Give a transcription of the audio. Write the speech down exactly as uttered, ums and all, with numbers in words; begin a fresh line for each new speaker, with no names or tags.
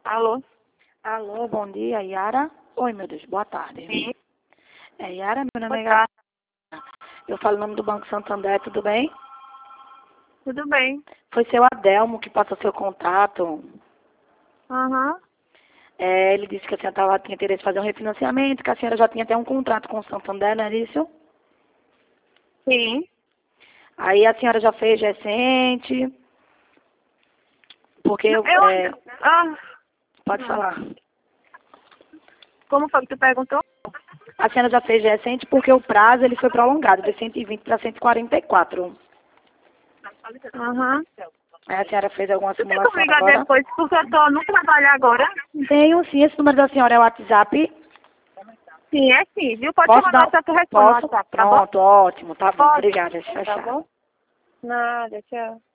Alô?
Alô, bom dia, Yara. Oi, meu Deus, boa tarde.
Sim.
É Yara, meu nome é
Boa tarde.
Gabriela. Eu falo o nome do Banco Santander, tudo bem?
Tudo bem.
Foi seu Adelmo que passou seu contato.
Aham.
É, ele disse que a senhora tava, tinha interesse em fazer um refinanciamento, que a senhora já tinha até um contrato com o Santander, não é isso?
Sim.
Aí a senhora já fez recente, porque eu,
Eu...
é,
Ah,
pode falar.
como foi que tu perguntou?
A senhora já fez recente porque o prazo ele foi prolongado de cento e vinte para cento e quarenta e quatro.
Aham.
Aí a senhora fez alguma
Tu tem como
simulação
ligar
agora?
depois, porque eu tô no trabalho agora.
Tenho sim, esse número da senhora é o WhatsApp.
Sim, é sim, viu? Pode
Posso
chamar no
dar?
WhatsApp que eu respondo no
Posso?
WhatsApp, tá bom?
Pronto, ótimo, tá bom.
Pode.
Obrigada. Tchau,
Tá
tchau.
bom? Nada, tchau.